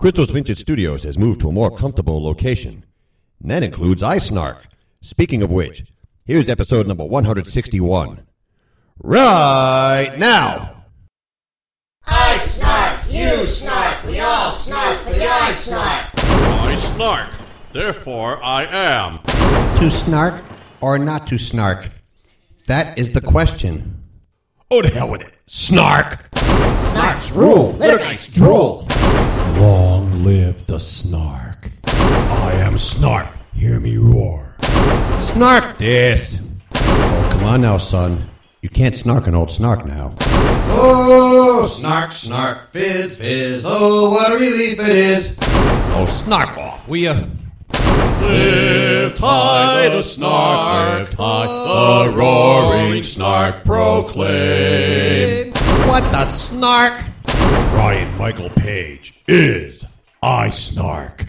Crystal's Vintage Studios has moved to a more comfortable location. And that includes iSnark. Speaking of which, here's episode number 161. Right now! I snark, you snark, we all snark for the I snark. I snark, therefore I am. To snark or not to snark? That is the question. Oh, to hell with it. Snark! Snarks rule, nice drool. Long live the snark. I am Snark. Hear me roar. Snark this! Oh, come on now, son. You can't snark an old snark now. Oh, snark, snark, fizz, fizz. Oh, what a relief it is. Oh, snark off, will ya? Lift high the snark, lift high the roaring snark proclaim. What the snark? Ryan Michael Page is I Snark.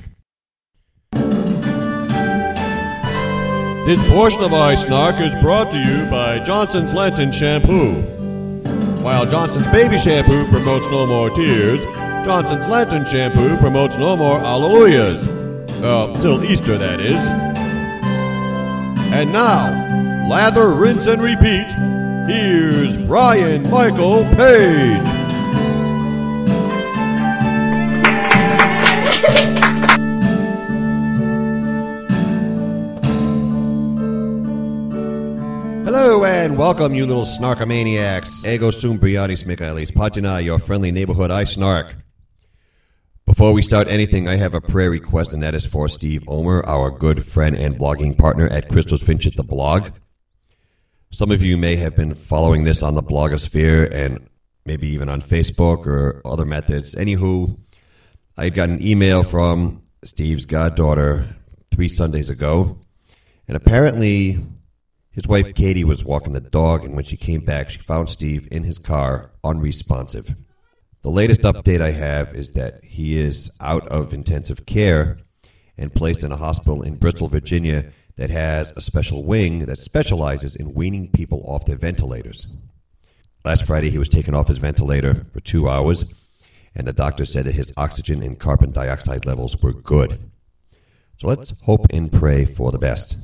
This portion of iSnark is brought to you by Johnson's Lenten Shampoo. While Johnson's Baby Shampoo promotes no more tears, Johnson's Lenten Shampoo promotes no more hallelujahs. Till Easter, that is. And now, lather, rinse, and repeat. Here's Brian Michael Page. Hello and welcome, you little snarkomaniacs. Ego sum briatis Michaelis Patina, your friendly neighborhood I Snark. Before we start anything, I have a prayer request, and that is for Steve Omer, our good friend and blogging partner at Crystal's Finch the blog. Some of you may have been following this on the blogosphere and maybe even on Facebook or other methods. Anywho, I got an email from Steve's goddaughter 3 Sundays ago, and apparently his wife Katie was walking the dog, and when she came back, she found Steve in his car, unresponsive. The latest update I have is that he is out of intensive care and placed in a hospital in Bristol, Virginia, that has a special wing that specializes in weaning people off their ventilators. Last Friday, he was taken off his ventilator for 2 hours, and the doctor said that his oxygen and carbon dioxide levels were good. So let's hope and pray for the best.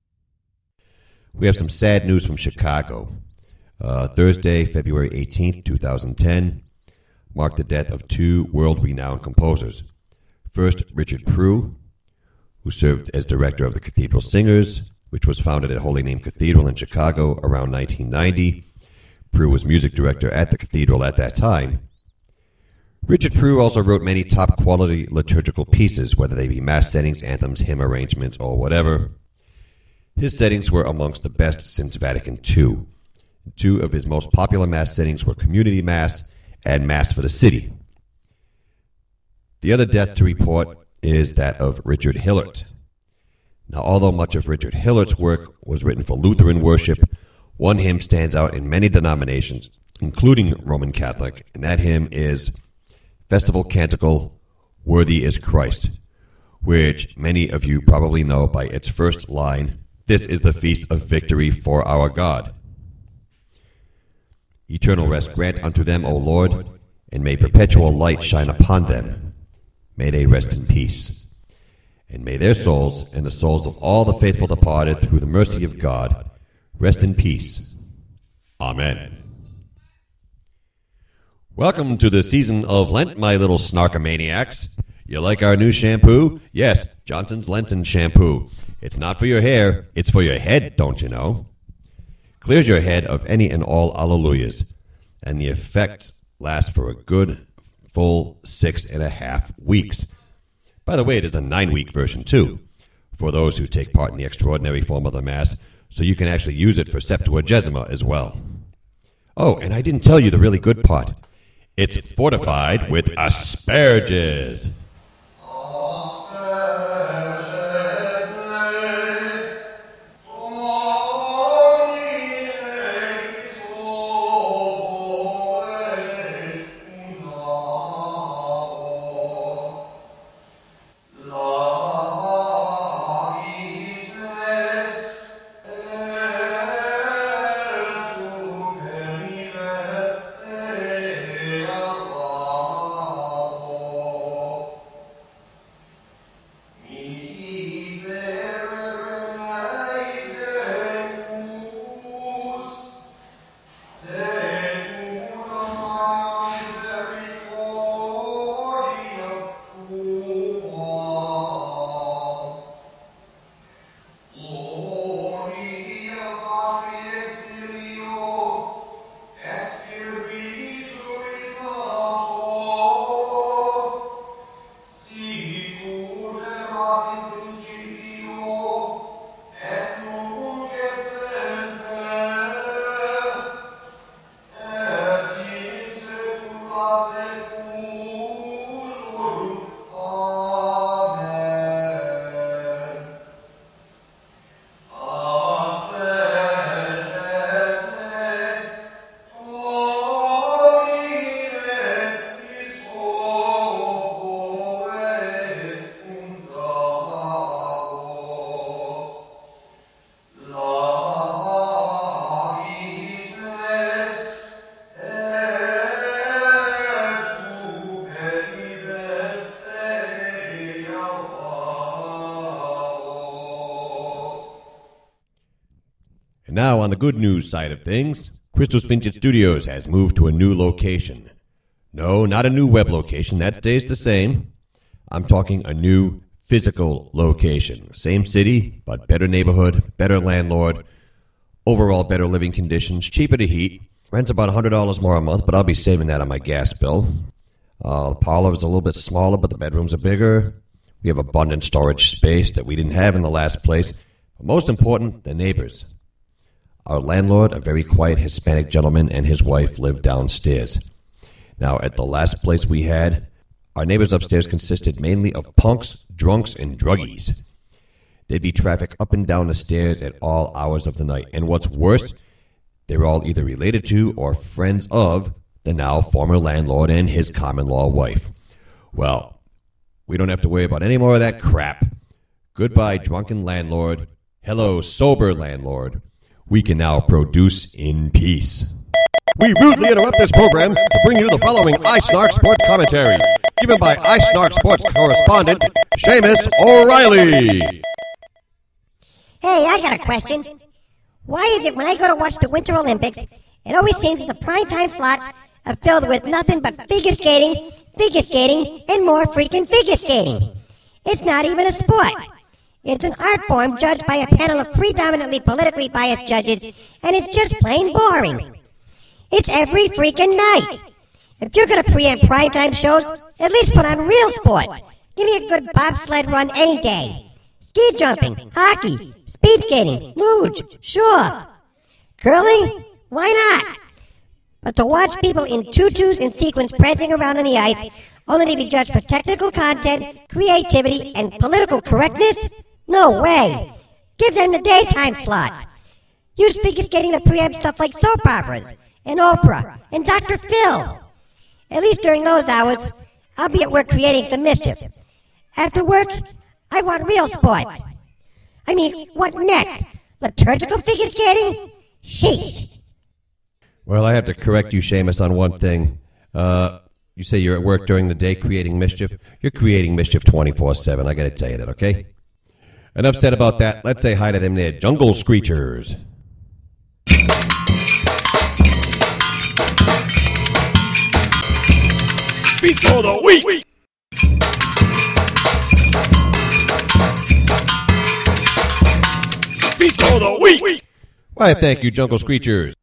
We have some sad news from Chicago. Thursday, February 18th, 2010, marked the death of 2 world-renowned composers. First, Richard Prue, who served as director of the Cathedral Singers, which was founded at Holy Name Cathedral in Chicago around 1990. Prue was music director at the cathedral at that time. Richard Prue also wrote many top-quality liturgical pieces, whether they be mass settings, anthems, hymn arrangements, or whatever. His settings were amongst the best since Vatican II. 2 of his most popular mass settings were Community Mass and Mass for the City. The other death to report is that of Richard Hillert. Now, although much of Richard Hillert's work was written for Lutheran worship, one hymn stands out in many denominations, including Roman Catholic, and that hymn is Festival Canticle, Worthy is Christ, which many of you probably know by its first line, "This is the feast of victory for our God." Eternal rest grant unto them, O Lord, and may perpetual light shine upon them. May they rest in peace. And may their souls, and the souls of all the faithful departed through the mercy of God, rest in peace. Amen. Welcome to the season of Lent, my little snarkomaniacs. You like our new shampoo? Yes, Johnson's Lenten Shampoo. It's not for your hair, it's for your head, don't you know? Clears your head of any and all alleluias, and the effect lasts for a good, full 6.5 weeks. By the way, there's a 9-week version, too, for those who take part in the extraordinary form of the Mass, so you can actually use it for Septuagesima as well. Oh, and I didn't tell you the really good part. It's fortified with asperges. Now, on the good news side of things, Crystal's Vintage Studios has moved to a new location. No, not a new web location. That stays the same. I'm talking a new physical location. Same city, but better neighborhood, better landlord, overall better living conditions, cheaper to heat. Rent's about $100 more a month, but I'll be saving that on my gas bill. The parlor is a little bit smaller, but the bedrooms are bigger. We have abundant storage space that we didn't have in the last place. But most important, the neighbors. Our landlord, a very quiet Hispanic gentleman, and his wife live downstairs. Now, at the last place we had, our neighbors upstairs consisted mainly of punks, drunks, and druggies. There'd be traffic up and down the stairs at all hours of the night. And what's worse, they were all either related to or friends of the now former landlord and his common-law wife. Well, we don't have to worry about any more of that crap. Goodbye, drunken landlord. Hello, sober landlord. We can now produce in peace. We rudely interrupt this program to bring you the following iSnark Sports Commentary, given by iSnark Sports correspondent, Seamus O'Reilly. Hey, I got a question. Why is it when I go to watch the Winter Olympics, it always seems that the primetime slots are filled with nothing but figure skating, and more freaking figure skating? It's not even a sport. It's an art form judged by a panel of predominantly politically biased judges, and it's just plain boring. It's every freaking night. If you're going to preempt primetime shows, at least put on real sports. Give me a good bobsled run any day. Ski jumping, hockey, speed skating, luge, sure. Curling? Why not? But to watch people in tutus and sequins prancing around on the ice, only to be judged for technical content, creativity, and political correctness? No way. Give them the daytime slots. Use figure skating to preempt stuff like soap operas, and Oprah, and Dr. Phil. At least during those hours, I'll be at work creating some mischief. After work, I want real sports. I mean, what next? Liturgical figure skating? Sheesh. Well, I have to correct you, Seamus, on one thing. You say you're at work during the day creating mischief. You're creating mischief 24/7. I gotta tell you that, okay? Enough said about that. Let's say hi to them there jungle screechers. Beats for the week! Beats for the week! Why, thank you, jungle screechers.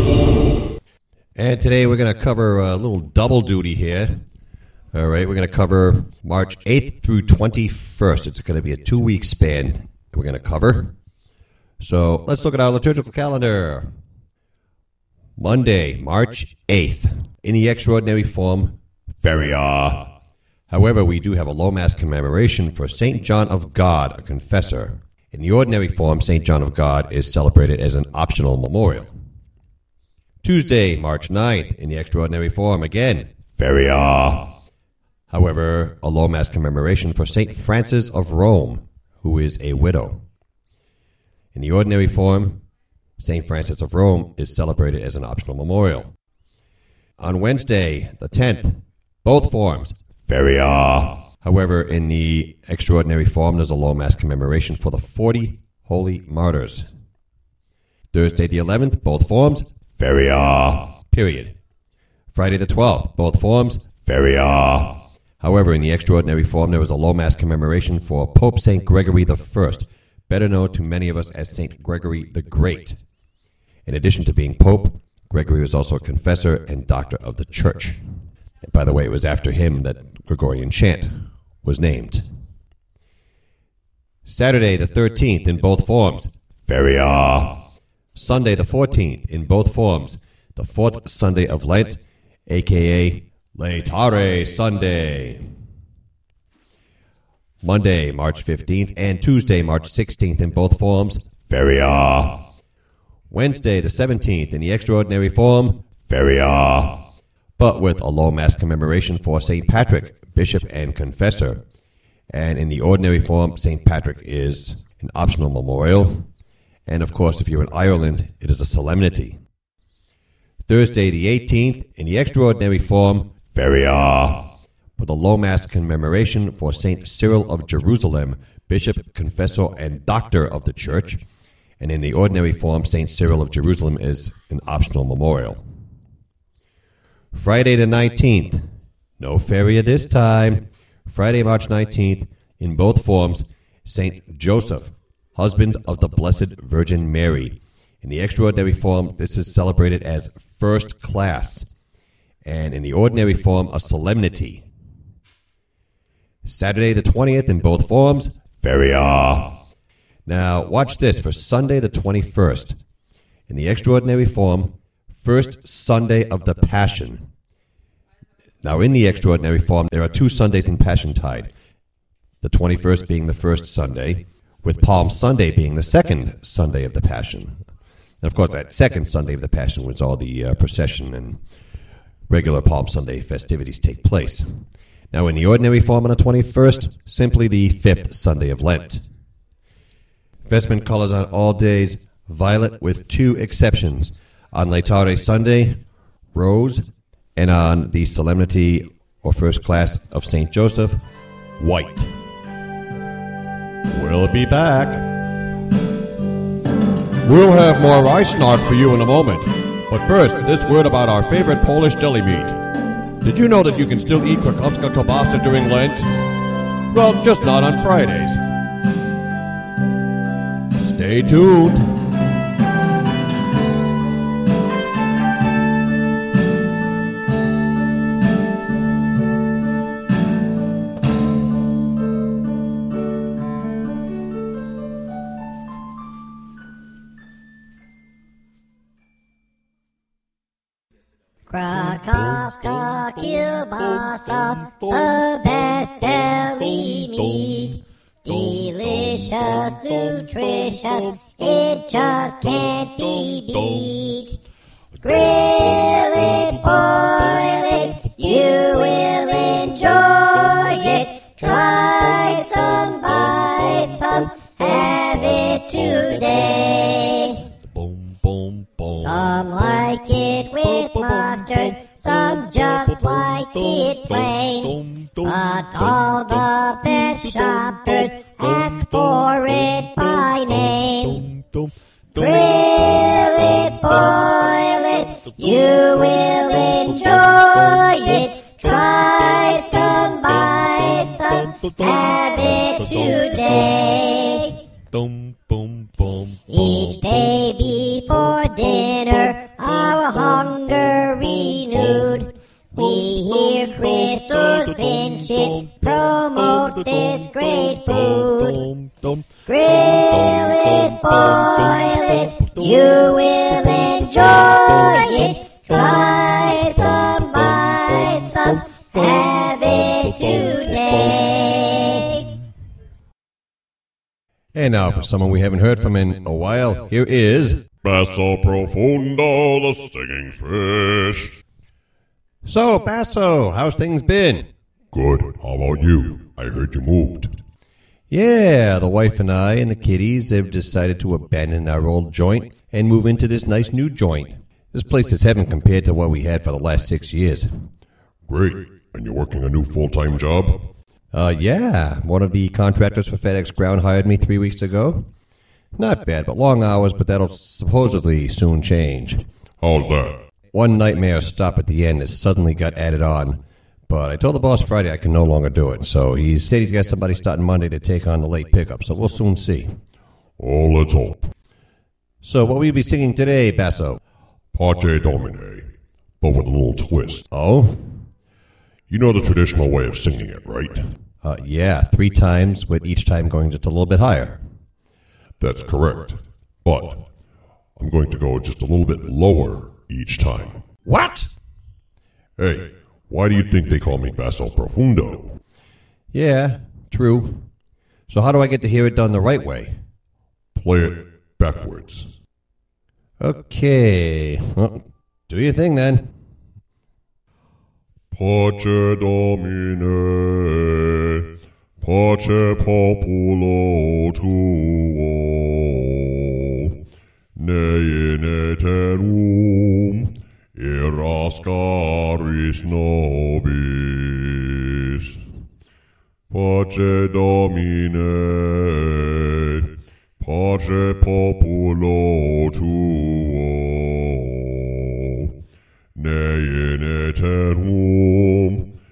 And today we're going to cover a little double duty here. All right, we're going to cover March 8th through 21st. It's going to be a 2-week span we're going to cover. So let's look at our liturgical calendar. Monday, March 8th, in the extraordinary form, Feria. However, we do have a low mass commemoration for St. John of God, a confessor. In the ordinary form, St. John of God is celebrated as an optional memorial. Tuesday, March 9th, in the extraordinary form, again, Feria. However, a low mass commemoration for St. Francis of Rome, who is a widow. In the ordinary form, St. Francis of Rome is celebrated as an optional memorial. On Wednesday, the 10th, both forms, Feria. However, in the extraordinary form, there's a low mass commemoration for the 40 holy martyrs. Thursday, the 11th, both forms, Feria. Period. Friday, the 12th, both forms, Feria. However, in the extraordinary form, there was a low mass commemoration for Pope St. Gregory I, better known to many of us as St. Gregory the Great. In addition to being Pope, Gregory was also a confessor and doctor of the Church. And by the way, it was after him that Gregorian chant was named. Saturday, the 13th, in both forms, Feria. Sunday, the 14th, in both forms, the fourth Sunday of Lent, a.k.a. Laetare Sunday. Monday, March 15th, and Tuesday, March 16th, in both forms, Feria. Wednesday, the 17th, in the extraordinary form, Feria. But with a low mass commemoration for St. Patrick, bishop and confessor. And in the ordinary form, St. Patrick is an optional memorial. And of course, if you're in Ireland, it is a solemnity. Thursday, the 18th, in the extraordinary form, Feria. With a low mass commemoration for St. Cyril of Jerusalem, bishop, confessor, and doctor of the Church. and in the ordinary form, St. Cyril of Jerusalem is an optional memorial. Friday the 19th, no Feria this time. Friday, March 19th, in both forms, St. Joseph, husband of the Blessed Virgin Mary. In the extraordinary form, this is celebrated as first class, and in the ordinary form, a solemnity. Saturday the 20th, in both forms, Feria. Now, watch this for Sunday the 21st. In the extraordinary form, first Sunday of the Passion. Now, in the extraordinary form, there are 2 Sundays in Passiontide, the 21st being the first Sunday, with Palm Sunday being the second Sunday of the Passion. And, of course, that second Sunday of the Passion was all the procession and regular Palm Sunday festivities take place. Now, in the ordinary form on the 21st, simply the 5th Sunday of Lent. Vestment colors on all days, violet with 2 exceptions. On Laetare Sunday, rose, and on the solemnity or first class of St. Joseph, white. We'll be back. We'll have more Ice Snark for you in a moment. But first, this word about our favorite Polish deli meat. Did you know that you can still eat Krakowska kielbasa during Lent? Well, just not on Fridays. Stay tuned. Krakowska kielbasa, the best deli meat. Delicious, nutritious, it just can't be beat. Grill it, boil it, you will enjoy it. Try some, buy some, have it today. Boom, boom, boom. Some like it with mustard, some just like it plain. But all the best shoppers ask for it by name. Grill it, boil it, you will enjoy it. Try some, buy some, have it today. Each day before dinner, our hunger renewed. We hear Crystal's Pinchit promote this great food. Grill it, boil it, you will enjoy it. Try some, buy some, have it today. And now, for someone we haven't heard from in a while, here is Basso Profundo, the singing fish. So, Basso, how's things been? Good. How about you? I heard you moved. Yeah, the wife and I and the kiddies have decided to abandon our old joint and move into this nice new joint. This place is heaven compared to what we had for the last 6 years. Great. And you're working a new full-time job? Yeah. One of the contractors for FedEx Ground hired me 3 weeks ago. Not bad, but long hours, but that'll supposedly soon change. How's that? One nightmare stop at the end that suddenly got added on, but I told the boss Friday I can no longer do it, so he said he's got somebody starting Monday to take on the late pickup, so we'll soon see. Oh, let's hope. So what will you be singing today, Basso? Pace Domine, but with a little twist. Oh? You know the traditional way of singing it, right? Yeah, 3 times, with each time going just a little bit higher. That's correct. But I'm going to go just a little bit lower each time. What? Hey, why do you think they call me Basso Profundo? Yeah, true. So how do I get to hear it done the right way? Play it backwards. Okay. Well, do your thing then. Pace Domine, pace populo tuo, ne in aeterum eras caris nobis. Pace Domine, Pace populo tuo, ne in eternum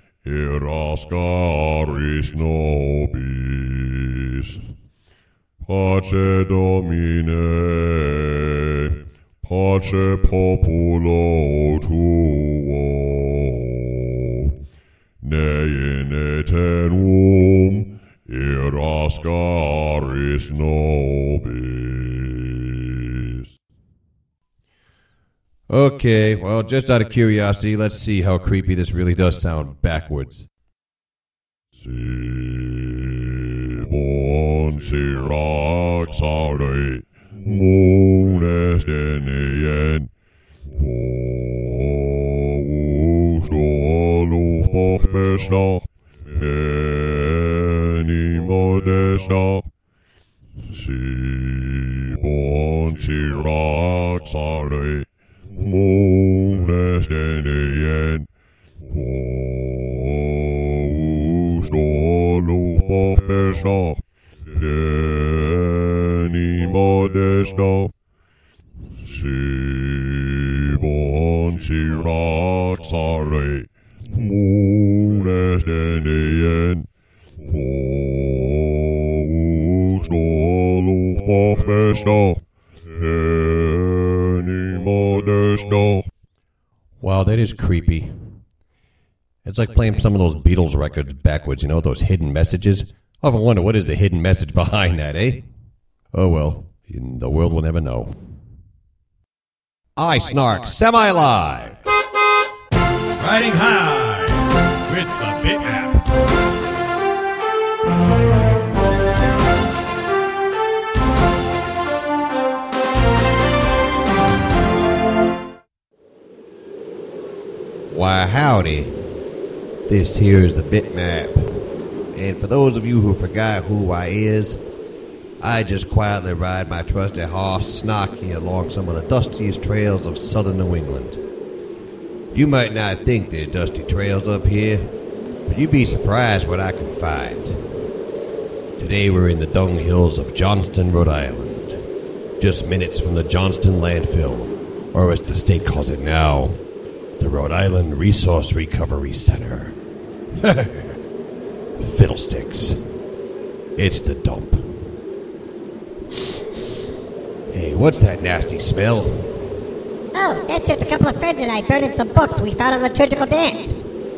erascaris nobis. Pace Domine, pace populo tuo, ne in eternum erascaris nobis. Okay, well, just out of curiosity, let's see how creepy this really does sound backwards. Sibon siraxare, munes denien, Voustolu hochbesta, eni modesta. Sibon siraxare, munes denien, Voustolu hochbesta, eni modesta. Sibon siraxare, munes denien, Voustolu hochbesta, eni modesta. Wow, that is creepy. It's like playing some of those Beatles records backwards, you know, those hidden messages. I often wonder, what is the hidden message behind that, eh? Oh well, the world will never know. I Snark Semi-Live! Riding high with the Bitmap. Why, howdy. This here is the Bitmap. And for those of you who forgot who I is, I just quietly ride my trusty horse, Snarky, along some of the dustiest trails of southern New England. You might not think there are dusty trails up here, but you'd be surprised what I can find. Today we're in the dung hills of Johnston, Rhode Island, just minutes from the Johnston landfill, or as the state calls it now, the Rhode Island Resource Recovery Center. Fiddlesticks. It's the dump. Hey, what's that nasty smell? Oh, that's just a couple of friends and I burning some books we found on liturgical dance.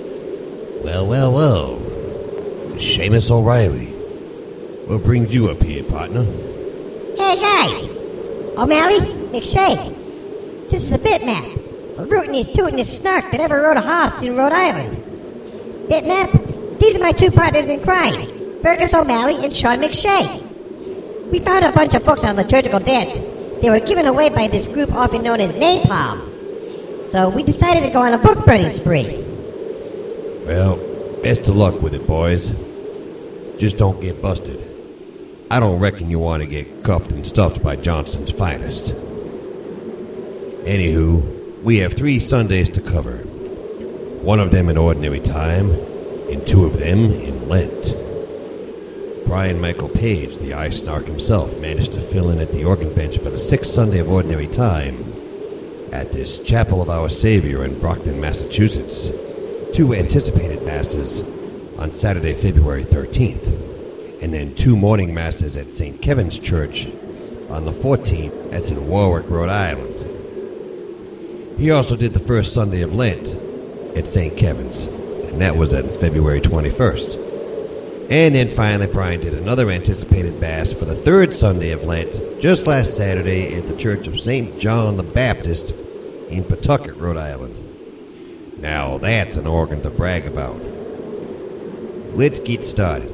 Well. Seamus O'Reilly. What brings you up here, partner? Hey guys! O'Malley, McShay. This is the Bitmap. The rootinest, tootinest snark that ever rode a horse in Rhode Island. Bitmap, these are my two partners in crime, Fergus O'Malley and Sean McShay. We found a bunch of books on liturgical dance. They were given away by this group often known as Napalm. So we decided to go on a book burning spree. Well, best of luck with it, boys. Just don't get busted. I don't reckon you want to get cuffed and stuffed by Johnston's finest. Anywho, we have 3 Sundays to cover. 1 of them in ordinary time, and 2 of them in Lent. Brian Michael Page, the eye snark himself, managed to fill in at the organ bench for the 6th Sunday of ordinary time at this Chapel of Our Savior in Brockton, Massachusetts. 2 anticipated masses on Saturday, February 13th, and then 2 morning masses at St. Kevin's Church on the 14th, that's in Warwick, Rhode Island. He also did the first Sunday of Lent at St. Kevin's, and that was at February 21st. And then finally, Brian did another anticipated Mass for the 3rd Sunday of Lent just last Saturday at the Church of St. John the Baptist in Pawtucket, Rhode Island. Now that's an organ to brag about. Let's get started.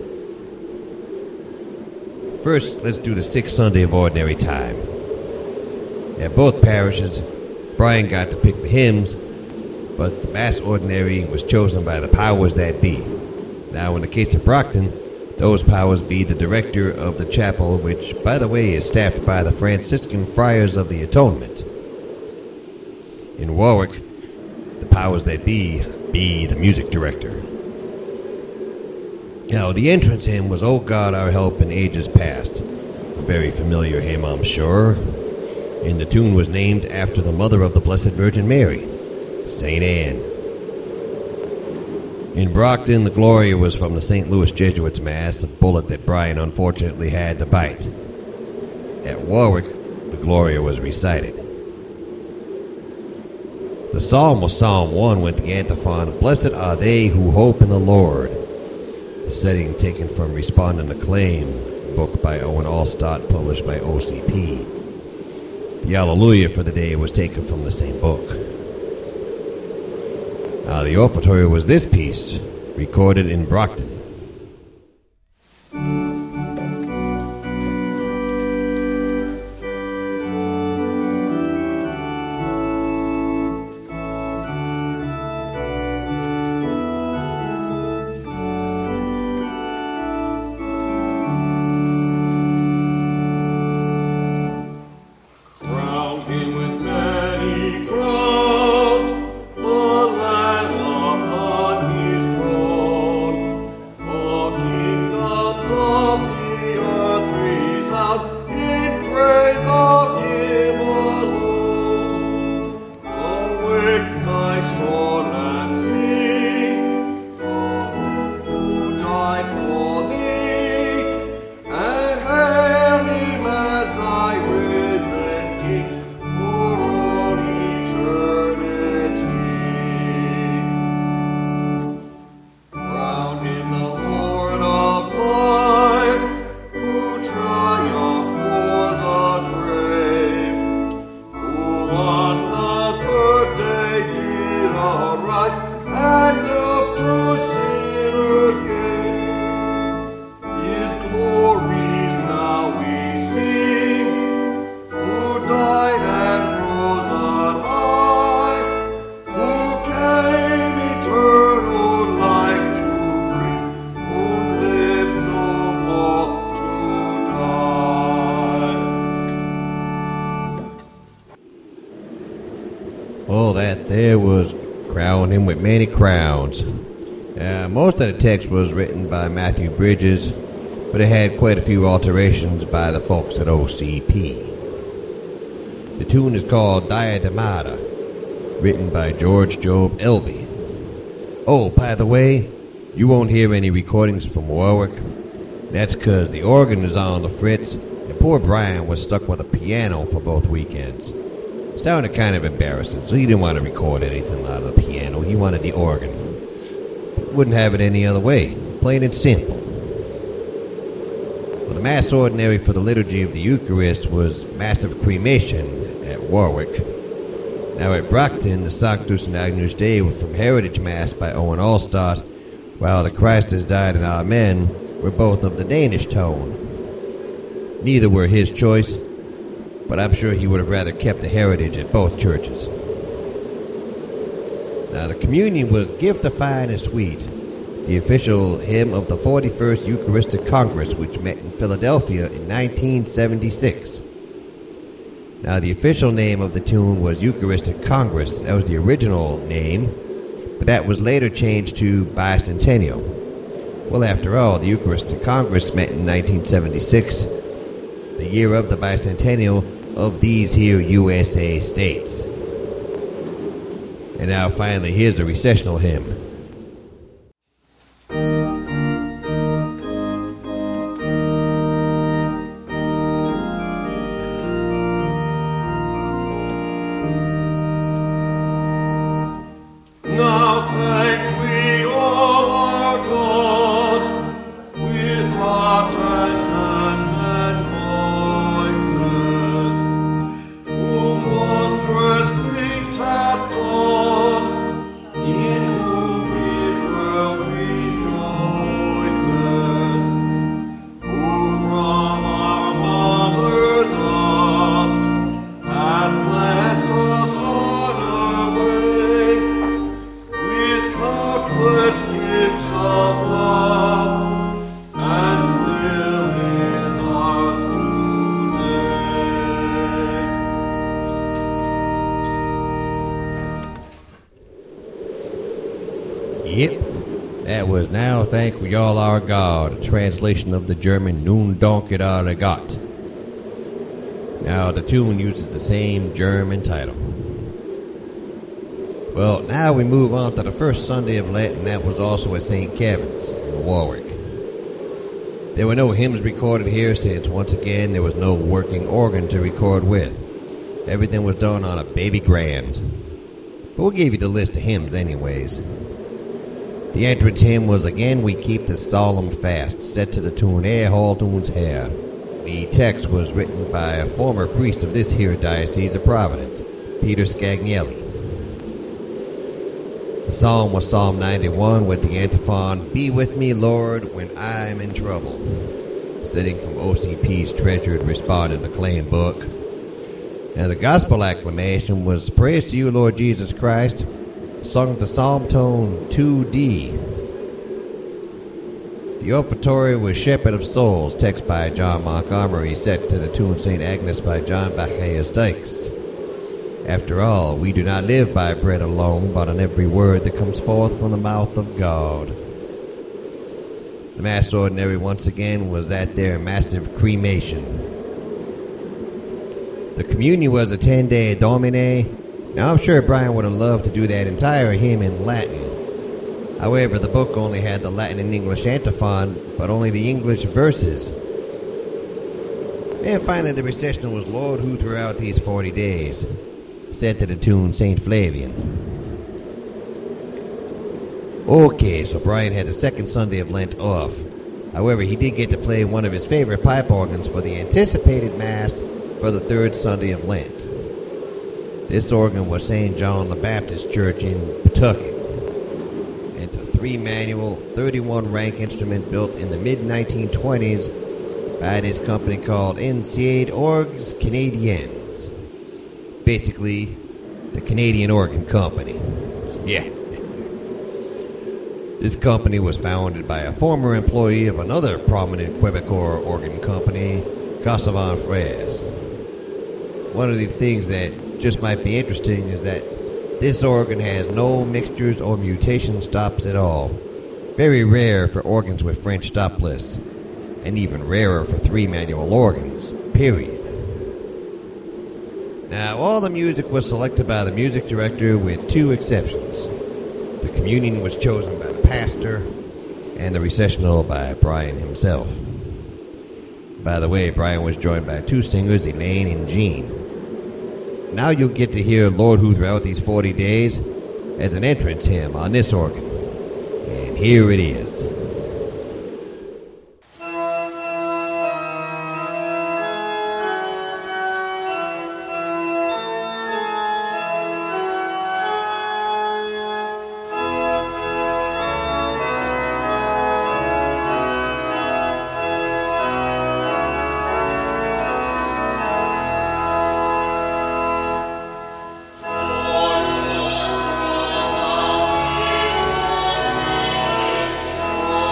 First, let's do the 6th Sunday of ordinary time. At both parishes, Brian got to pick the hymns, but the Mass Ordinary was chosen by the powers that be. Now, in the case of Brockton, those powers be the director of the chapel, which, by the way, is staffed by the Franciscan Friars of the Atonement. In Warwick, the powers that be the music director. Now, the entrance hymn was "O God, Our Help in Ages Past," A very familiar hymn, I'm sure. And the tune was named after the mother of the Blessed Virgin Mary, St. Anne. In Brockton, the Gloria was from the St. Louis Jesuits' Mass, a bullet that Brian unfortunately had to bite. At Warwick, the Gloria was recited. The psalm was Psalm 1 with the antiphon, "Blessed are they who hope in the Lord," setting taken from Respond and Acclaim, a book by Owen Allstott, published by OCP. The Alleluia for the day was taken from the same book. The offertory was this piece, recorded in Brockton. Oh, that there was crown him with many crowns. Most of the text was written by Matthew Bridges, but it had quite a few alterations by the folks at OCP. The tune is called Diademata, written by George Job Elvey. Oh, by the way, you won't hear any recordings from Warwick. That's because the organ is on the fritz, and poor Brian was stuck with a piano for both weekends. Sounded kind of embarrassing, so he didn't want to record anything out of the piano. He wanted the organ. Wouldn't have it any other way, plain and simple. Well, the Mass Ordinary for the Liturgy of the Eucharist was Massive Cremation at Warwick. Now at Brockton, the Sanctus and Agnus Dei were from Heritage Mass by Owen Allstott, while the Christ has died and Amen were both of the Danish tone. Neither were his choice, but I'm sure he would have rather kept the heritage at both churches. Now, the communion was Gift of Fine and Sweet, the official hymn of the 41st Eucharistic Congress, which met in Philadelphia in 1976. Now, the official name of the tune was Eucharistic Congress. That was the original name, but that was later changed to Bicentennial. Well, after all, the Eucharistic Congress met in 1976, the year of the bicentennial of these here USA states. And now finally, here's the recessional hymn. Now thank we all our God with heart and hand and voices, whom wondrous things have done, in whom Israel rejoices, who from our mother's arms hath blessed us on our way, with countless gifts of love, and still is ours today. Yep, that was Now Thank We All Our God, a translation of the German Nun Dank it alle Gott, Now, the tune uses the same German title. Well, now we move on to the first Sunday of Lent, and that was also at St. Kevin's in Warwick. There were no hymns recorded here since, once again, there was no working organ to record with. Everything was done on a baby grand. But we'll give you the list of hymns anyways. The entrance hymn was Again We Keep the Solemn Fast, set to the tune Ere Haldown's Hair. The text was written by a former priest of this here diocese of Providence, Peter Scagnelli. The psalm was Psalm 91 with the antiphon, Be with me, Lord, when I am in trouble, sitting from OCP's treasured respondent acclaimed book. And the gospel acclamation was Praise to you, Lord Jesus Christ, sung to psalm tone 2D. The offertory was Shepherd of Souls, text by John Montgomery, set to the tune St. Agnes by John Bacchaeus Dykes. After all, we do not live by bread alone, but on every word that comes forth from the mouth of God. The Mass Ordinary, once again, was at their massive cremation. The communion was a 10-day Domine. Now, I'm sure Brian would have loved to do that entire hymn in Latin. However, the book only had the Latin and English antiphon, but only the English verses. And finally, the recessional was Lord who throughout these 40 days, set to the tune St. Flavian. Okay, so Brian had the second Sunday of Lent off. However, he did get to play one of his favorite pipe organs for the anticipated Mass for the third Sunday of Lent. This organ was St. John the Baptist Church in Pawtucket. It's a 3-manual, 31-rank instrument built in the mid-1920s by this company called Enciade Orgues Canadiennes. Basically, the Canadian Organ Company. Yeah. This company was founded by a former employee of another prominent Quebecor organ company, Casavan Frères. One of the things that just might be interesting is that this organ has no mixtures or mutation stops at all. Very rare for organs with French stop lists, and even rarer for 3-manual organs, period. Now, all the music was selected by the music director with 2 exceptions. The communion was chosen by the pastor, and the recessional by Brian himself. By the way, Brian was joined by 2 singers, Elaine and Jean. Now you'll get to hear Lord Who throughout these 40 days as an entrance hymn on this organ. And here it is. Oh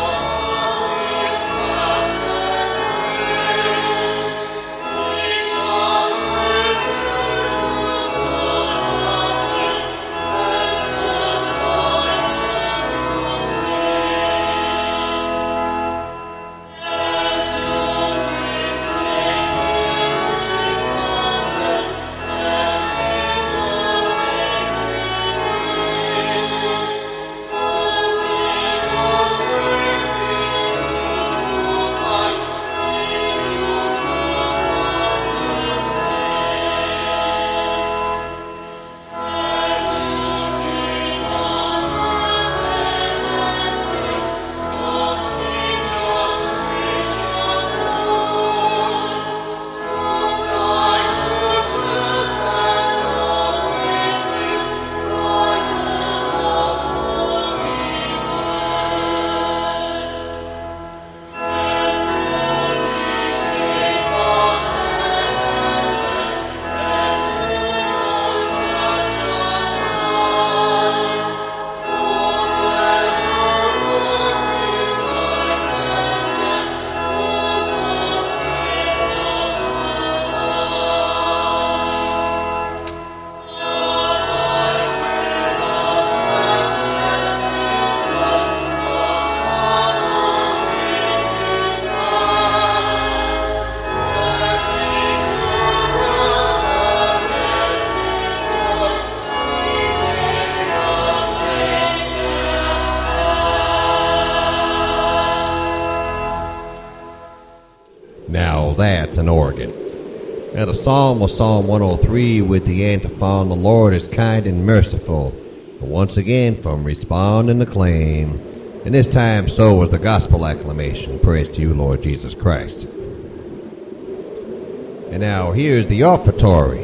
Now that's an organ. Now the psalm was Psalm 103 with the antiphon, "The Lord is kind and merciful." Once again from Respond and Acclaim. And this time so was the gospel acclamation. Praise to you, Lord Jesus Christ. And now here's the offertory.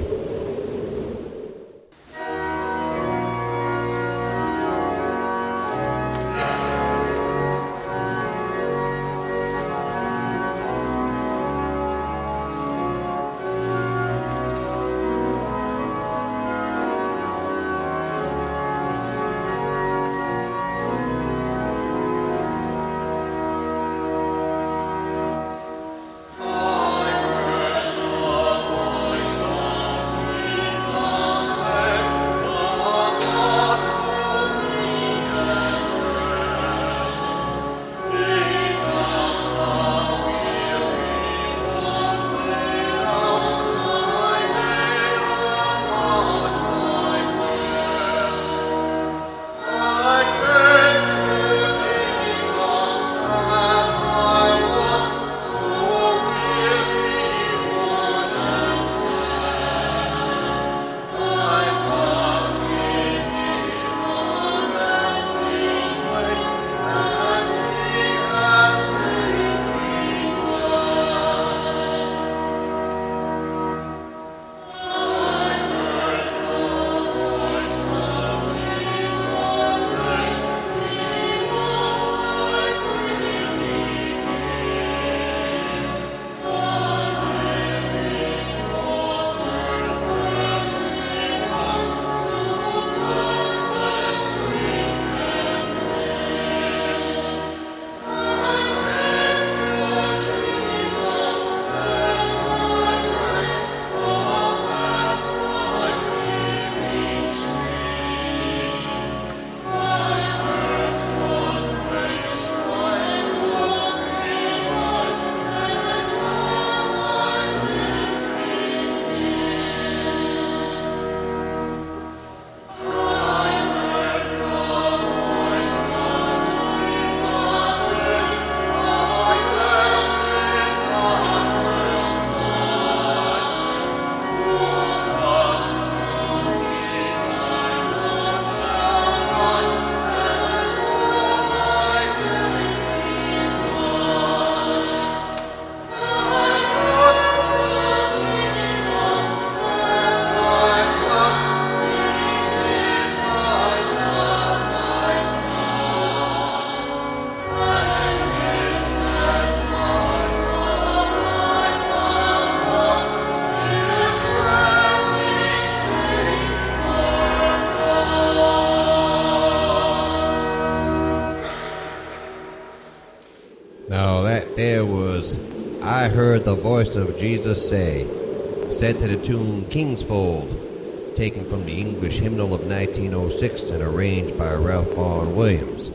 Now that there was "I Heard the Voice of Jesus Say," set to the tune Kingsfold, taken from the English hymnal of 1906 and arranged by Ralph Vaughan Williams.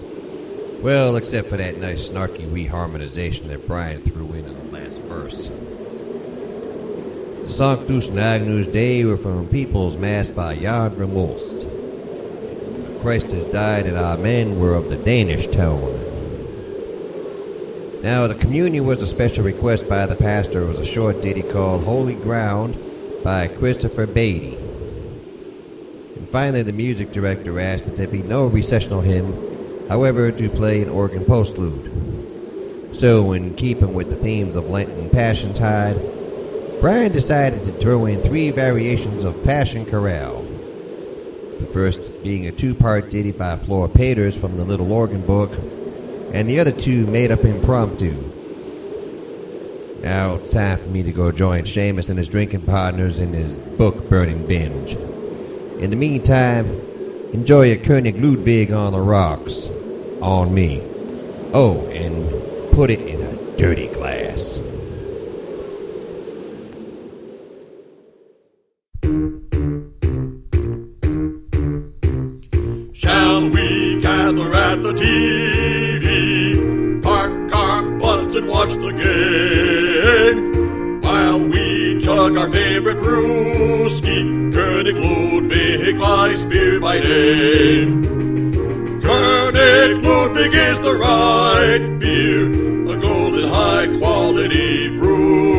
Well, except for that nice snarky reharmonization that Brian threw in the last verse. The Sanctus and Agnus Dei were from People's Mass by Jan Vermulst. Christ has died and Amen were of the Danish tone. Now, the communion was a special request by the pastor. It was a short ditty called Holy Ground by Christopher Beatty. And finally, the music director asked that there be no recessional hymn, however, to play an organ postlude. So, in keeping with the themes of Lent and Passiontide, Brian decided to throw in 3 variations of Passion Chorale. The first being a 2-part ditty by Flora Peters from the Little Organ Book, and the other 2 made up impromptu. Now it's time for me to go join Seamus and his drinking partners in his book-burning binge. In the meantime, enjoy a König Ludwig on the rocks. On me. Oh, and put it in a dirty glass. Shall we gather at the TV, park our butts and watch the game, while we chug our favorite brewski, König Ludwig Weissbier by name. König Ludwig is the right beer, a golden high-quality brew.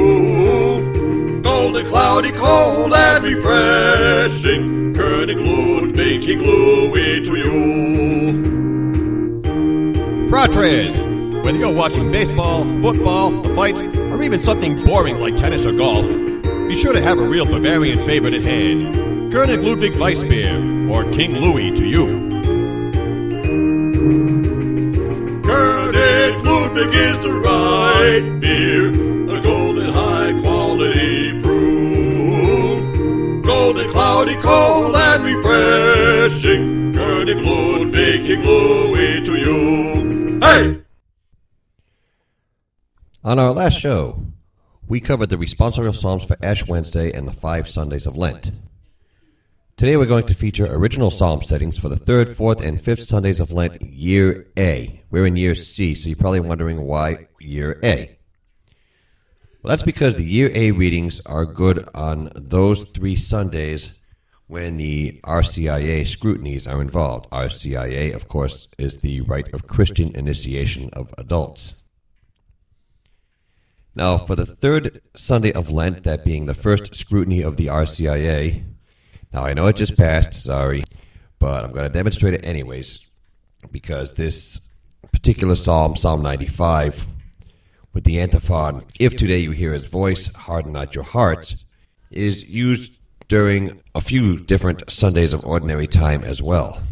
cloudy, cold, and refreshing. König Ludwig, King Louis to you. Fratres, whether you're watching baseball, football, a fight, or even something boring like tennis or golf, be sure to have a real Bavarian favorite at hand. König Ludwig Weissbier, or King Louis to you. König Ludwig is the right beer, a golden high-quality brew. Golden, cloudy, cold, and refreshing. König Ludwig, King Louis to you. Hey! On our last show, we covered the responsorial psalms for Ash Wednesday and the 5 Sundays of Lent. Today we're going to feature original psalm settings for the 3rd, 4th, and 5th Sundays of Lent, Year A. We're in Year C, so you're probably wondering why Year A. Well, that's because the Year A readings are good on those 3 Sundays when the RCIA scrutinies are involved. RCIA, of course, is the Rite of Christian Initiation of Adults. Now, for the 3rd Sunday of Lent, that being the first scrutiny of the RCIA, now I know it just passed, sorry, but I'm going to demonstrate it anyways, because this particular psalm, Psalm 95, with the antiphon, "If today you hear his voice, harden not your hearts," is used during a few different Sundays of ordinary time as well.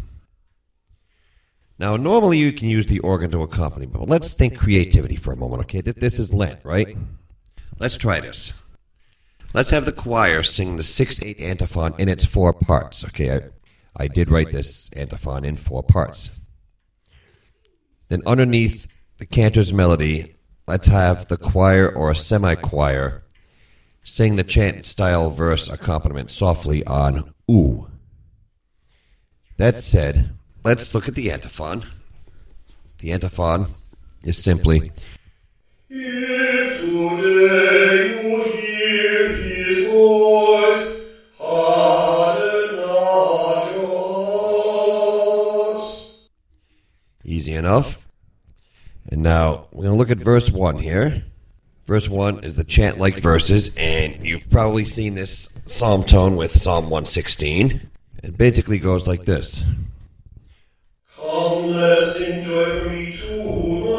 Now, normally you can use the organ to accompany, but let's think creativity for a moment, okay? This is Lent, right? Let's try this. Let's have the choir sing the 6/8 antiphon in its 4 parts, okay? I did write this antiphon in 4 parts. Then underneath the cantor's melody, let's have the choir or a semi-choir sing the chant-style verse accompaniment softly on ooh. That said, let's look at the antiphon. The antiphon is simply, "If today you hear his voice, harden not your hearts." Easy enough. And now we're going to look at verse 1 here. Verse 1 is the chant-like verses, and you've probably seen this psalm tone with Psalm 116. It basically goes like this. Come, let us sing joyfully to the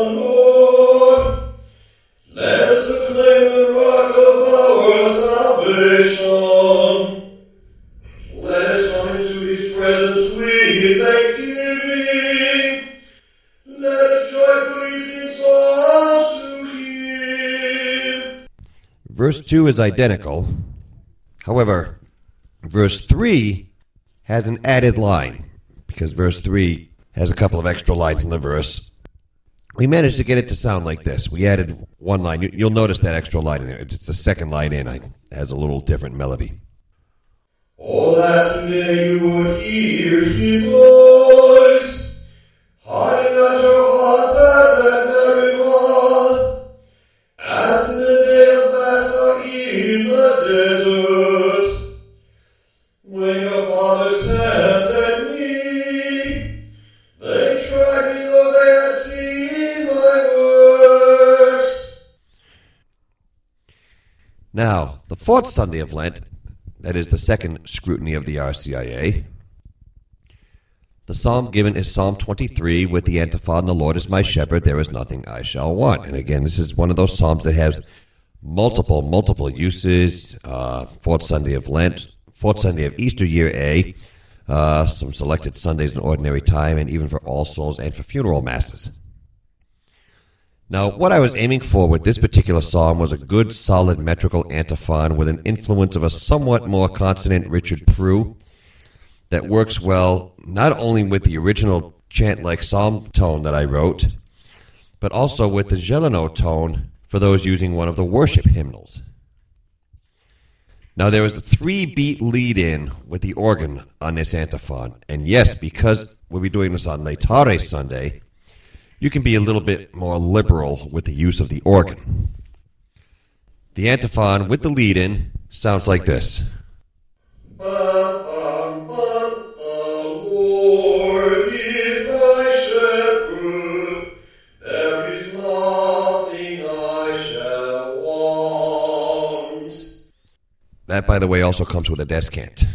Lord. Let us acclaim the rock of our salvation. Let us come into his presence with thanksgiving. Let us joyfully sing psalms to him. Verse 2 is identical. However, verse 3 has an added line, because verse 3 has a couple of extra lines in the verse. We managed to get it to sound like this. We added one line. You'll notice that extra line in there. It's the second line in. It has a little different melody. Oh, that today you would hear his voice, harden not your hearts as at Meribah, as in the day of Massah in the desert, when your fathers tempted me. They tried me, though they had seen my works. Now, the 4th Sunday of Lent, that is the second scrutiny of the RCIA, the psalm given is Psalm 23 with the antiphon, "The Lord is my shepherd, there is nothing I shall want." And again, this is one of those psalms that has multiple uses. 4th Sunday of Lent, 4th Sunday of Easter, Year A, some selected Sundays in ordinary time, and even for All Souls and for funeral masses. Now, what I was aiming for with this particular psalm was a good, solid metrical antiphon with an influence of a somewhat more consonant Richard Prue that works well not only with the original chant-like psalm tone that I wrote, but also with the Geleno tone for those using one of the worship hymnals. Now, there is a 3-beat lead-in with the organ on this antiphon. And yes, because we'll be doing this on Laetare Sunday, you can be a little bit more liberal with the use of the organ. The antiphon with the lead-in sounds like this. That, by the way, also comes with a descant.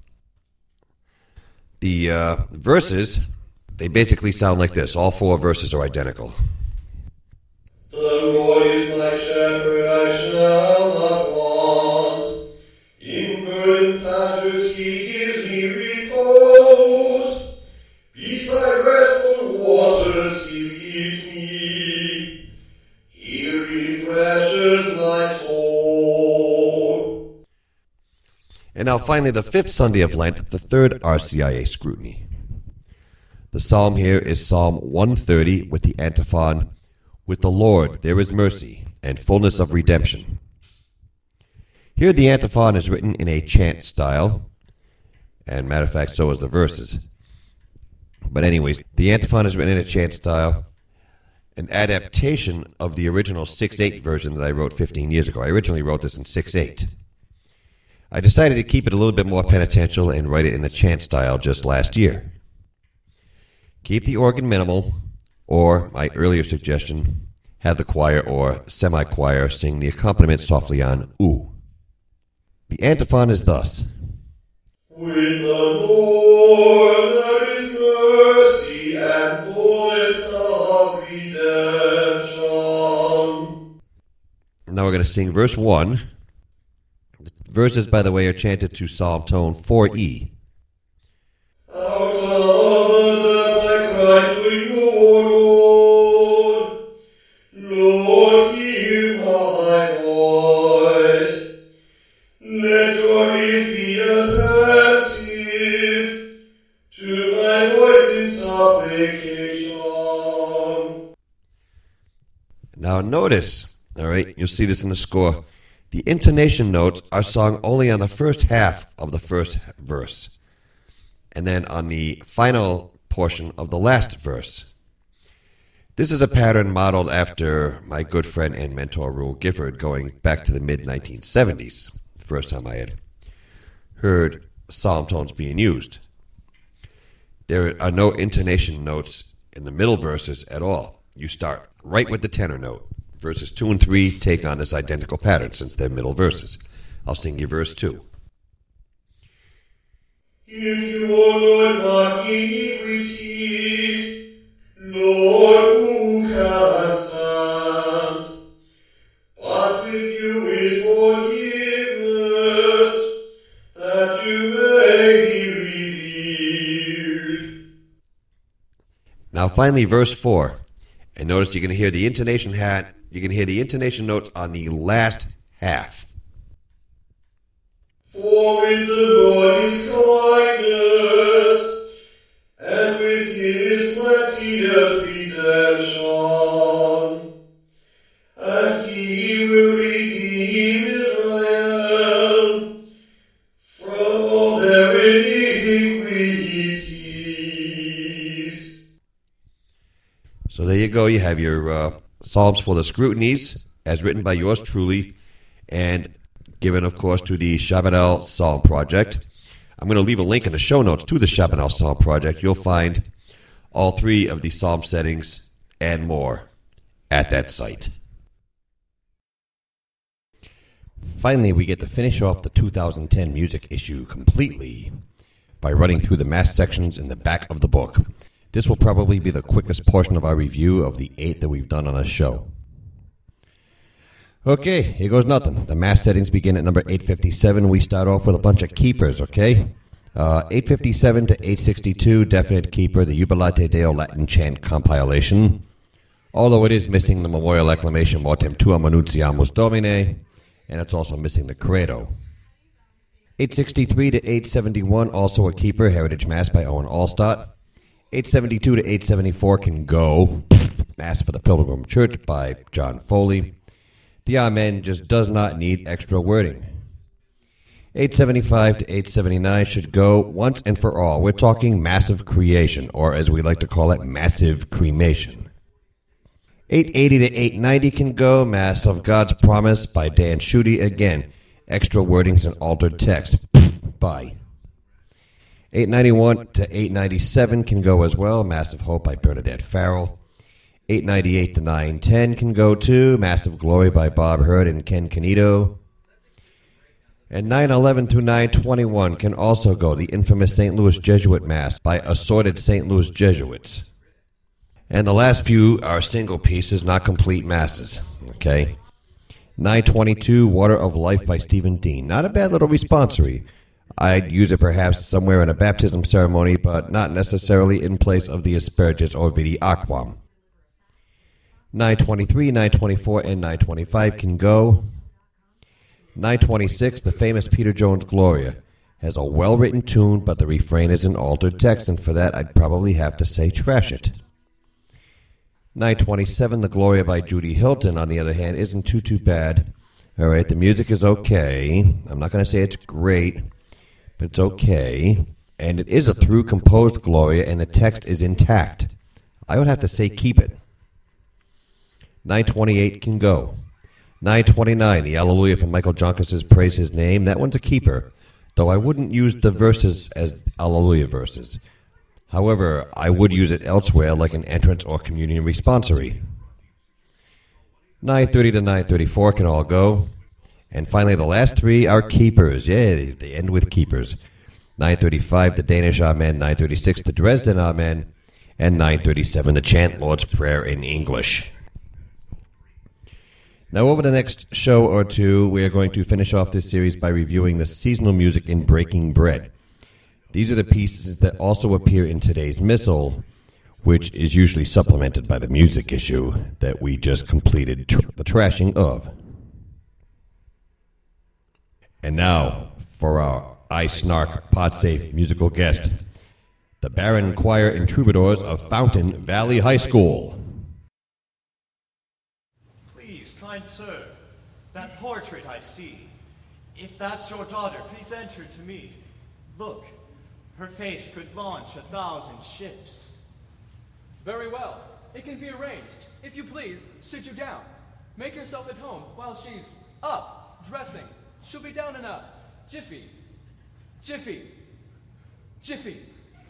The verses, they basically sound like this. All 4 verses are identical. The Lord is my shepherd, I shall not want. In verdant pastures he gives me repose. Beside restful waters he leads me. He refreshes my soul. And now finally, the 5th Sunday of Lent, the 3rd RCIA scrutiny. The psalm here is Psalm 130 with the antiphon, "With the Lord there is mercy and fullness of redemption." Here the antiphon is written in a chant style, and matter of fact, so is the verses. But anyways, the antiphon is written in a chant style, an adaptation of the original 6/8 version that I wrote 15 years ago. I originally wrote this in 6/8. I decided to keep it a little bit more penitential and write it in a chant style just last year. Keep the organ minimal, or my earlier suggestion, have the choir or semi-choir sing the accompaniment softly on oo. The antiphon is thus. With the Lord there is mercy and fullness of redemption. Now we're going to sing verse 1. The verses, by the way, are chanted to psalm tone 4E. Out of the depths I cry to you, O Lord. Lord, hear my voice. Let your ears be attentive to my voice in supplication. Now notice, all right, you'll see this in the score. The intonation notes are sung only on the first half of the first verse, and then on the final portion of the last verse. This is a pattern modeled after my good friend and mentor Rule Gifford going back to the mid-1970s, the first time I had heard psalm tones being used. There are no intonation notes in the middle verses at all. You start right with the tenor note. Verses 2 and 3 take on this identical pattern since they're middle verses. I'll sing you verse 2. If you, O Lord, mark iniquities, Lord, who can stand? But with you is forgiveness, that you may be revealed. Now finally verse 4. And notice you're going to hear the intonation notes on the last half. For with the Lord is kindness, and with him is plenteous redemption. And he will redeem Israel from all their iniquities. So there you go. You have your Psalms for the Scrutinies, as written by yours truly, and given, of course, to the Chabanel Psalm Project. I'm going to leave a link in the show notes to the Chabanel Psalm Project. You'll find all 3 of the psalm settings and more at that site. Finally, we get to finish off the 2010 music issue completely by running through the mass sections in the back of the book. This will probably be the quickest portion of our review of the 8 that we've done on our show. Okay, here goes nothing. The mass settings begin at number 857. We start off with a bunch of keepers, okay? 857 to 862, definite keeper, the Jubilate Deo Latin chant compilation. Although it is missing the memorial acclamation Mortem Tuam Annunciamus Domine, and it's also missing the Credo. 863 to 871, also a keeper, Heritage Mass by Owen Allstott. 872 to 874 can go. Mass for the Pilgrim Church by John Foley. The Amen just does not need extra wording. 875 to 879 should go once and for all. We're talking massive creation, or as we like to call it, massive cremation. 880 to 890 can go. Mass of God's Promise by Dan Schutte. Again, extra wordings and altered text. Bye. 891 to 897 can go as well. Mass of Hope by Bernadette Farrell. 898 to 910 can go too. Massive Glory by Bob Hurd and Ken Canito. And 911 to 921 can also go, the infamous St. Louis Jesuit Mass by assorted St. Louis Jesuits. And the last few are single pieces, not complete masses. Okay? 922, Water of Life by Stephen Dean. Not a bad little responsory. I'd use it perhaps somewhere in a baptism ceremony, but not necessarily in place of the Asperges or Vidi Aquam. 923, 924, and 925 can go. 926, the famous Peter Jones Gloria, has a well-written tune, but the refrain is an altered text, and for that I'd probably have to say trash it. 927, the Gloria by Judy Hilton, on the other hand, isn't too bad. All right, the music is okay. I'm not going to say it's great, but it's okay. And it is a through composed Gloria, and the text is intact. I would have to say keep it. 928 can go. 929, the Alleluia from Michael Jonkis' Praise His Name. That one's a keeper, though I wouldn't use the verses as Alleluia verses. However, I would use it elsewhere like an entrance or communion responsory. 930 to 934 can all go. And finally, the last three are keepers. Yeah, they end with keepers. 935, the Danish Amen. 936, the Dresden Amen. And 937, the Chant Lord's Prayer in English. Now, over the next show or two, we are going to finish off this series by reviewing the seasonal music in Breaking Bread. These are the pieces that also appear in today's Missal, which is usually supplemented by the music issue that we just completed the trashing of. And now, for our I Snark Podsafe musical guest, the Baron Choir and Troubadours of Fountain Valley High School. Kind sir, that portrait I see, if that's your daughter, present her to me. Look, her face could launch 1,000 ships. Very well, it can be arranged. If you please, sit you down. Make yourself at home while she's up, dressing. She'll be down in a jiffy. Jiffy. Jiffy.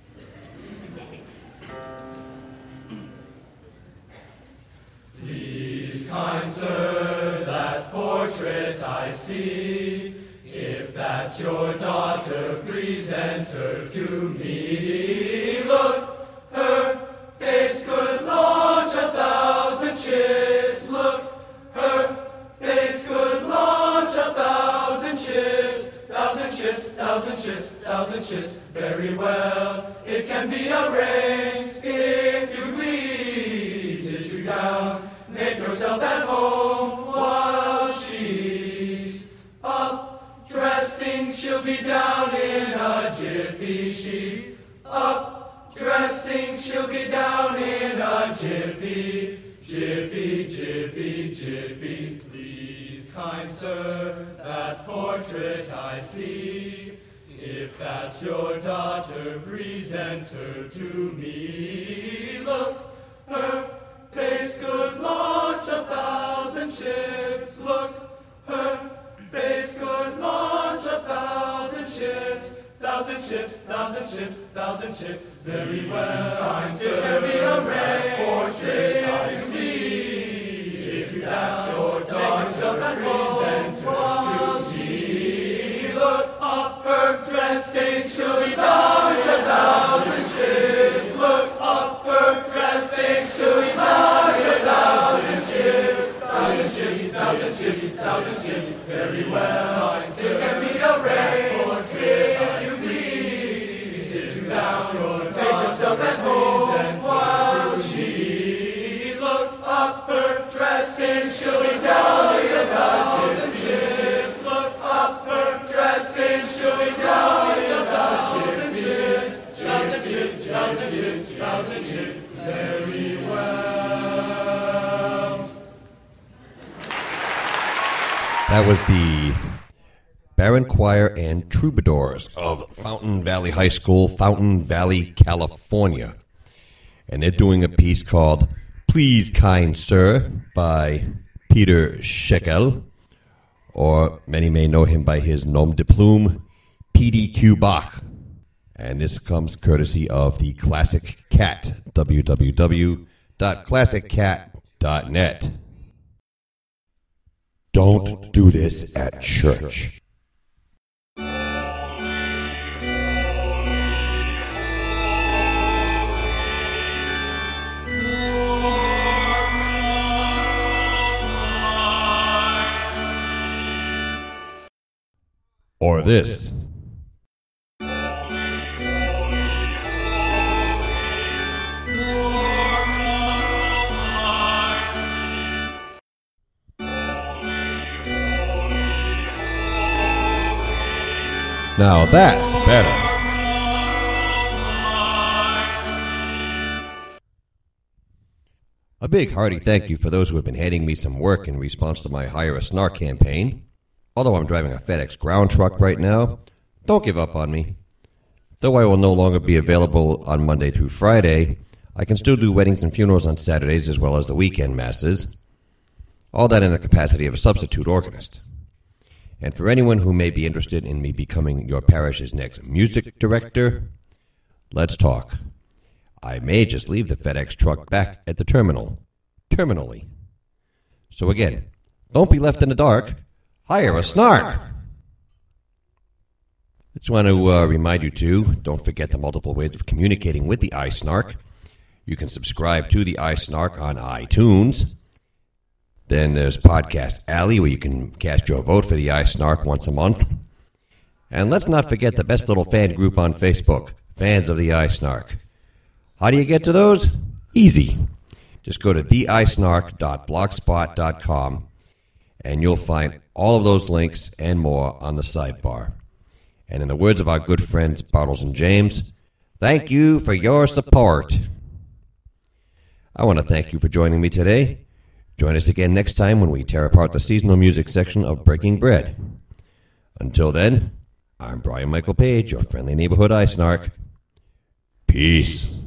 Please, kind sir, that portrait I see. If that's your daughter, present her to me. Look, her face could launch 1,000 ships. Look, her face could launch 1,000 ships. 1,000 ships, 1,000 ships, 1,000 ships. Very well, it can be arranged. If you please, sit you down. Make yourself at home while she's up dressing. She'll be down in a jiffy. She's up dressing. She'll be down in a jiffy. Jiffy, jiffy, jiffy. Please, kind sir, that portrait I see. If that's your daughter, present her to me. Look, her face could launch 1,000 ships. Look, her face could launch 1,000 ships. 1,000 ships, 1,000 ships, 1,000 ships. Very well, it can be arranged. Portrait I see. If that's your daughter, present her to me. Look up, her dressing, she'll be down 1,000 ships. Look up, her dressing, she'll be down 1,000 ships. 1,000 ships, 1,000 ships, 1,000 ships. Very well, it can be arranged. Portrait you please, sit you down, make yourself at home while she look up, her dressing, she'll be down 1,000 ships. Look up, her dressing, she'll be down 1,000 ships. 1,000 ships, 1,000 ships, 1,000 ships. Very well. That was the Baron Choir and Troubadours of Fountain Valley High School, Fountain Valley, California. And they're doing a piece called Please, Kind Sir by Peter Shekel, or many may know him by his nom de plume, P.D.Q. Bach. And this comes courtesy of the Classic Cat, www.classiccat.net. Don't do this at church. or this. Now that's better. A big hearty thank you for those who have been handing me some work in response to my Hire a Snark campaign. Although I'm driving a FedEx ground truck right now, don't give up on me. Though I will no longer be available on Monday through Friday, I can still do weddings and funerals on Saturdays as well as the weekend masses. All that in the capacity of a substitute organist. And for anyone who may be interested in me becoming your parish's next music director, let's talk. I may just leave the FedEx truck back at the terminally. So again, don't be left in the dark. Hire a Snark. I just want to remind you too, don't forget the multiple ways of communicating with the iSnark. You can subscribe to the iSnark on iTunes. Then there's Podcast Alley, where you can cast your vote for the iSnark once a month. And let's not forget the best little fan group on Facebook, Fans of the iSnark. How do you get to those? Easy. Just go to theisnark.blogspot.com and you'll find all of those links and more on the sidebar. And in the words of our good friends Bartles and James, thank you for your support. I want to thank you for joining me today. Join us again next time when we tear apart the seasonal music section of Breaking Bread. Until then, I'm Brian Michael Page, your friendly neighborhood iSnark. Peace.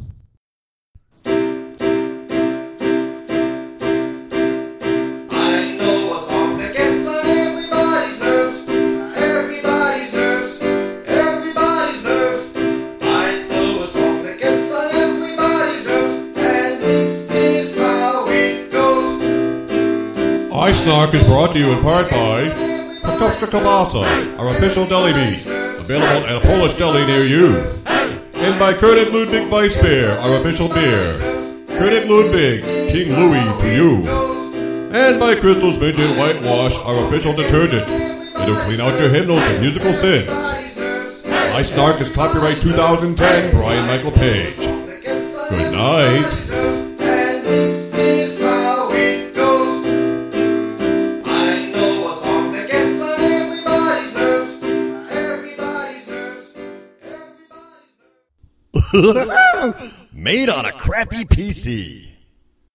iSnark is brought to you in part by Pakowska Kielbasa, our official deli meat, available at a Polish deli near you. And by Kurt Ludwig Weissbier, our official beer. Kurt Ludwig, King Louis to you. And by Crystal's Vision Whitewash, our official detergent. It'll clean out your hymnals and musical sins. iSnark is copyright 2010, Brian Michael Page. Good night. Made on a crappy PC.